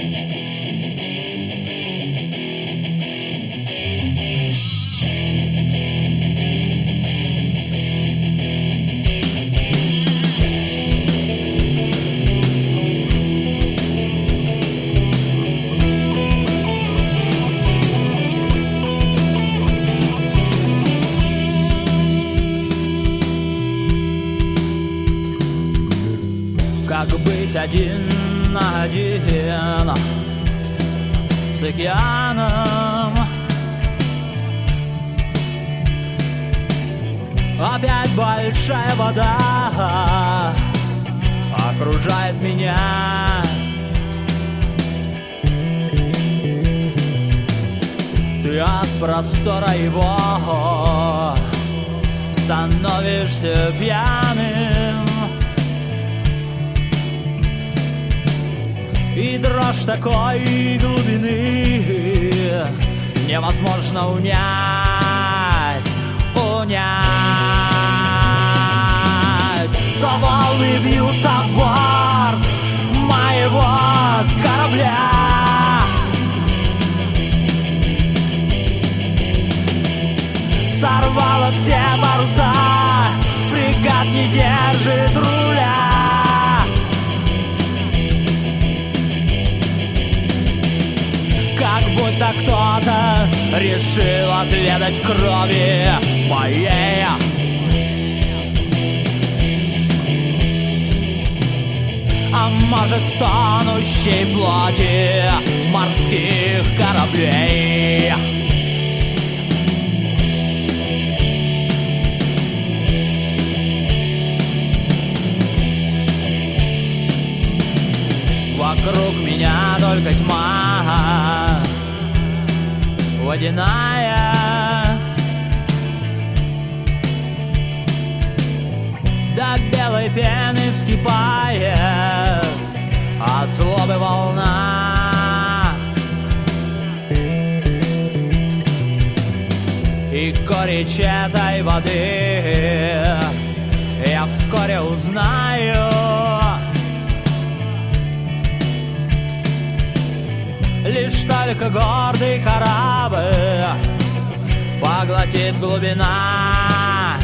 Как быть один на один с океаном? Опять большая вода окружает меня. Ты от простора его становишься пьяным, и дрожь такой глубины невозможно унять. То волны бьются в борт моего корабля. Сорвало все паруса, фрегат не держит руля. Как будто кто-то решил отведать крови моей. А может, тонущей плоти морских кораблей. Вокруг меня только тьма водяная, до белой пены вскипает от злобы волна. И горечь этой воды я вскоре узнаю. Лишь только гордый корабль поглотит глубина,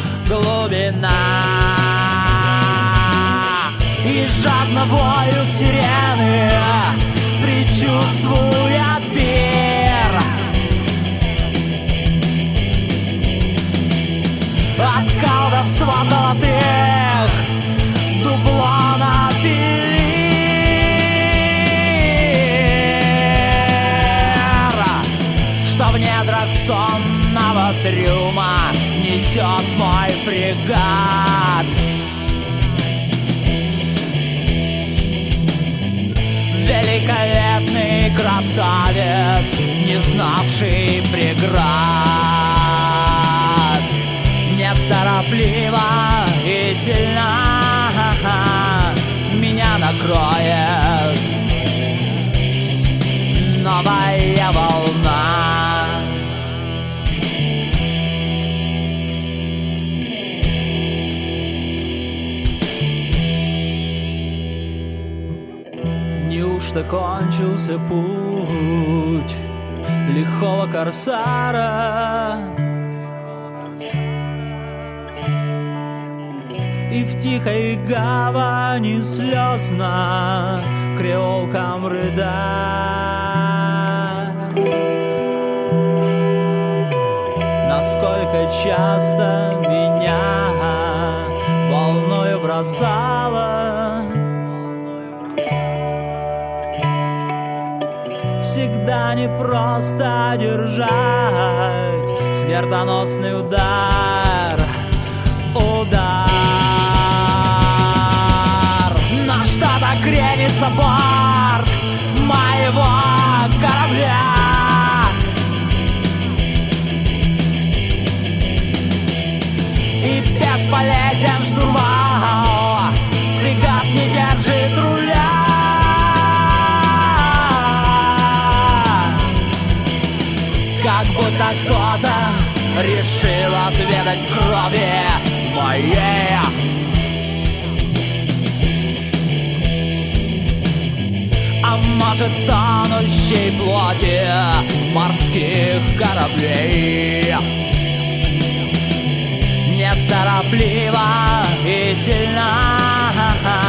и жадно воют сирены, предчувствуя пир. От колдовства золотых дублонов в недрах сонного трюма несет мой фрегат. Великолепный красавец, не знавший преград, неторопливо и сильно меня накроет новая волна. Неужто кончился путь лихого корсара, и в тихой гавани слезно креолкам рыдать? Насколько часто меня волною бросало, всегда непросто держать смертоносный удар. На что-то кренится борт моего корабля. И бесполезен штурвал, фрегат не держит руля. Как будто кто-то решил отведать крови моей. А коже тонущей плоти морских кораблей. Неторопливо и сильно